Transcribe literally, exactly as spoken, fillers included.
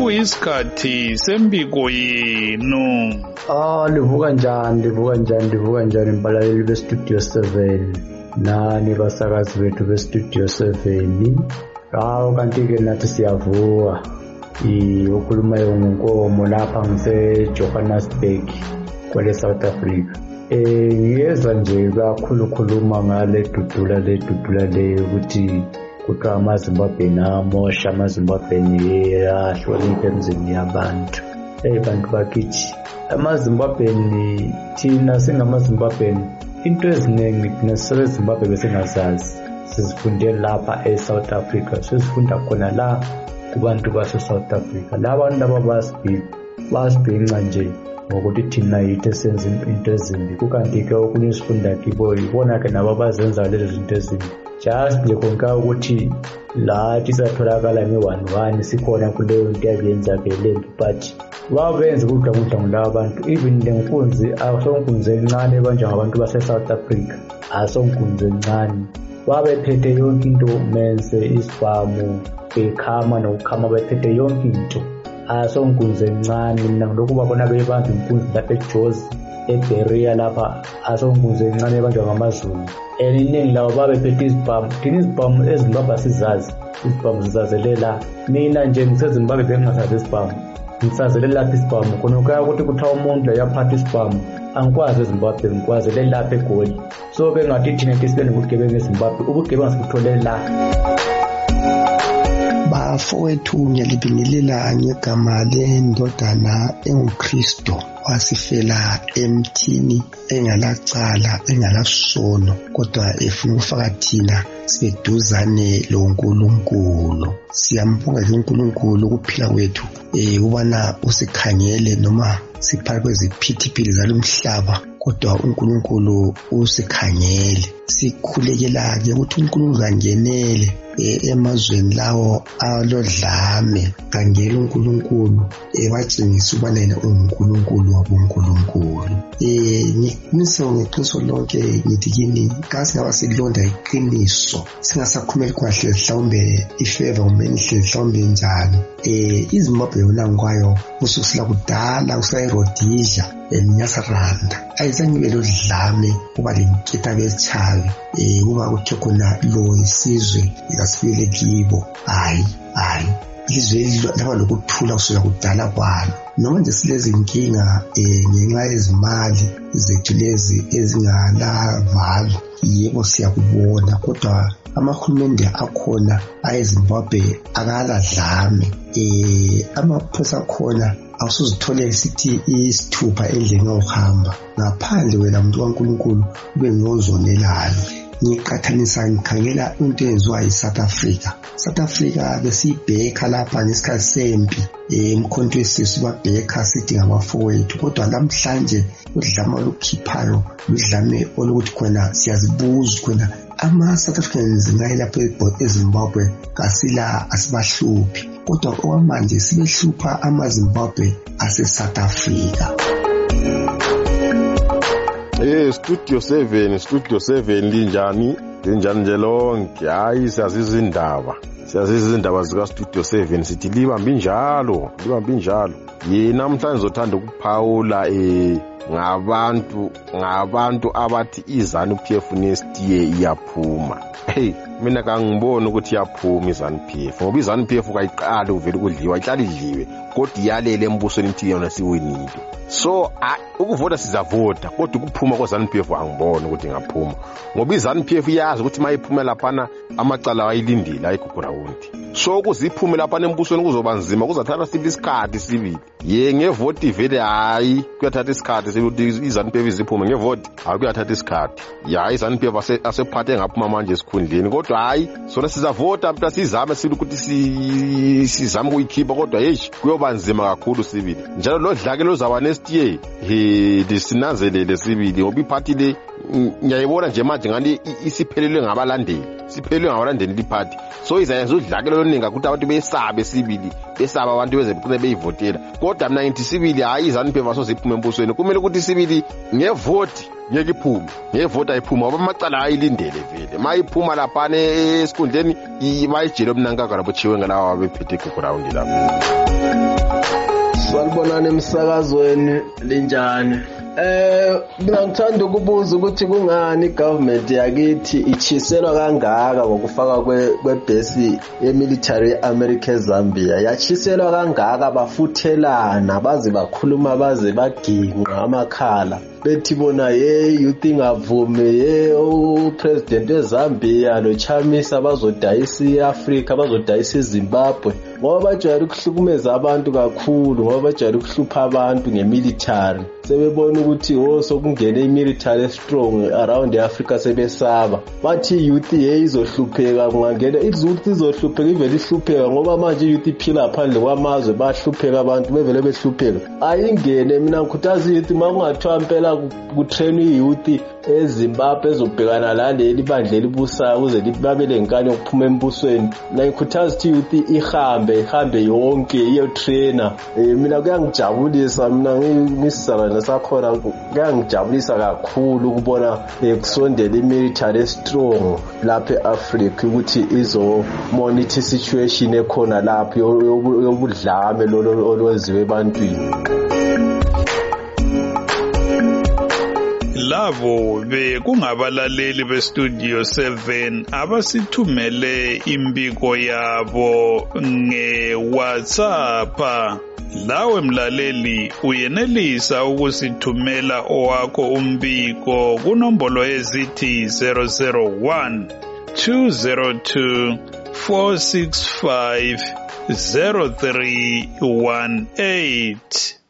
sekuyisikhathi sembiko yenu. Ah, livuka njani, livuka njani, livuka njani mbalaleli bestudio seven. Nani basakazi bethu bestudio seven. Hawu kanti-ke nathi siyavuka. Ukhuluma ngonkomo lapha ngise Johannesburg kwele South Africa. Eh ngiyeza nje kakhulu khuluma ngale dudula le dudula le ukuthi kuthiwa amaZimbabwe namosha amaZimbabwe ahloniphe emzini yabantu. Eh bantu bakithi amaZimbabwe thina singamaZimbabwe into eziningi nesebe Zimbabwe bese ngazazi sizifunde lapha eSouth Africa sizifunda khona la kubantu base South Africa. Labantu laba basibhi basibhinca nje ngokuthi thina yithe senze into ezimbi kukanti-ke okunye sifunda kibo ibona ke nabo bazenza lezi zinto ezimbi just nje konka ukuthi lathi satholakala nge-one one sikhona kuleyo nto yakuyenza-ke lembi but babenza ukudla kudla ngulaba bantu even le nkunzi asonkunzi encane ebanjwa ngabantu base-South Africa asonkunzi encane babephethe yonke into mense isibhamu bekhama nokukhama bephethe yonke into asonkunzi encane mina ngilokhu babona bebamba inkunzi lapha eJozi eBeria lapha asonkunzi encane ebanjwa ngamaZulu eningi lawo babephethe izibhamu thina izibhamu eZimbabwe sizazi izibhamu zizazelela mina nje ngiseZimbabwe bengingasazi izibhamu ngisazelela lapha isibhamu khona ukaya ukuthi kuthiwa umuntu yaphatha isibhamu angikwazi eZimbabwe ngikwazi lapha eGoli so ke ngathi thina sibe nobugebengu eZimbabwe ubugebengu sibutholele la. Bafowethu ngiyalibingelela ngegama lendodana enguKristo wasifela emthini engalacala engalasono kodwa efuna ukufaka thina siduzane loNkulunkulu. Siyambonga uNkulunkulu ukuphila kwethu eh ubana usikhangele noma siphakathi kweziphithiphithi zalomhlaba kodwa uNkulunkulu usikhangele. Sikhulekela ke ukuthi uNkulunkulu angenele emazweni lawo alodlame kangela uNkulunkulu ebatshengisa ubana yena uNkulunkulu wabonkulunkulu. Eh ngiqiniso ngeqiniso lonke ngithi kini kasi ngaba silonda iqiniso singasakhumeli kwahle mhlawumbe ifavor umenihle mhlawumbe njani. Eh iZimbabwe yona ngwayo ususila kudala usayirodisha enyasaranda ayizange belodlame kuba lenkita bechawe eh kuba kuthi khona lo isizwe ikasifile kibo hayi hayi izwe laba lokuthula kusuka kudala kwalo noma nje silezi inkinga eh ngenxa yezimali zethu lezi ezingala valo yebo siyakubona kodwa amahulumende akhona ayeZimbabwe akaladlame eh amaphosa akhona awusuzithole sithi isithupha endleni ohamba ngaphandle wena muntu kaNkulunkulu ube ngozonelayo. Ngiqathanisa ngikhangela into enziwa yiSouth Africa. South Africa besiyibheka lapha ngesikhathi sempi emkhonto wesizwe babheka sithi ngabafowethu kodwa namhlanje udlame olukhiphayo ludlame olukuthi khona siyazibuza khona ama-South Africans ngayilapho eZimbabwe kasila asibahluphi kodwa okwamanje sibehlupha amaZimbabwe ase-South Africa. Eh Studio seven Studio seven linjani linjani nje lonke hayi siyaziza indaba siyaziza indaba zika Studio seven sithi libambe njalo libambe njalo yena namhlanje zothanda ukuphawula eh ngabantu ngabantu abathi iZANU-P F next year iyaphuma. Hey mina kangibona ukuthi iyaphuma iZANU-P F ngoba iZANU-P F kayiqala uvela ukudliwa ihlala idliwe kodwa iyalele embusweni ithi yona siwinile. So ukuvota sizavota kodwa ukuphuma kweZANU-P F angibona ukuthi ngaphuma ngoba iZANU-P F iyazi ukuthi mayiphuma laphana amacala ayilindile ayigugurawundi. So kuziphume lapha embusweni kuzoba nzima kuzathatha sibi isikhathi sibili. Ye ngevoti vele hayi kuyathatha isikhathi ukuthi iZANU-P F iziphume ngevoti hayi kuyathatha isikhathi. Ya iZANU-P F asephathe ngaphuma manje esikhundleni kodwa hayi sona sizavota mhla sizame sithi ukuthi sizame ukuyikhipha kodwa hey kuyoba nzima kakhulu sibili. Njalo lo dlake lozaba next year he lisinanzelele sibili ngoba iphathi le ngiyayibona nje manje ngani isiphelelwe ngabalandeli siphelelwe ngabalandeli liphathi so izayenza udlakelo oluningi ukuthi abantu besabe sibili besaba abantu bezebqine beyivotela kodwa mina ngithi sibili hayi izanu pheva soziphume embusweni kumele ukuthi sibili ngevoti ngeke iphume ngevota iphuma ngoba amacala ayilindele vele mayiphuma lapha esikhundleni bayijele omnankaka labochiwe ngalawa bephethe ground lapha. Sanibonani emsakazweni linjani? Eh mina ngithanda ukubuza ukuthi kungani igovernment yakithi ichiselwa kangaka ngokufaka kwebhesi yemilitary America eZambia yachiselwa kangaka bafuthelana baze bakhuluma baze baginqa amakhala bethi bona ye youth ingavumi ye upresident weZambia lo Chamisa bazodayisa iAfrica bazodayisa iZimbabwe ngoba bajwayele ukuhlukumeza abantu kakhulu ngoba bajwayele ukuhlupha abantu ngemilitary sebebona ukuthi ho sokungena imilitary strong around eAfrica sebesaba bathi youth ye izohlupheka kungangena izuthi izohlupheka ivele ihlupheka ngoba manje youth iphila phandle kwamazwe bahlupheka abantu bevele behlupheka ayingene mina ngikhuthaza youth makungathiwa impela kutrain iyouth eZimbabwe ezobhekana laleli bandle libusayo ukuze libabele inkani yokuphuma embusweni mina ngikhuthaza ukuthi youth ihambe ihambe yonke iyo trainer mina kuyangijabulisa mina ngisizalwane sakhona kuyangijabulisa kakhulu ukubona kusondela imilitary strong lapha eAfrica ukuthi izo monitor situation ekhona lapha yobudlame lolo olwenziwe ebantwini. Lavo bekungabalaleli bestudio seven abasithumele imbiko yabo nge-WhatsApp. Lawe mlaleli uyenelisa ukusithumela owakho umbiko kunombolo ezithi zero zero one two zero two four six five zero three one eight.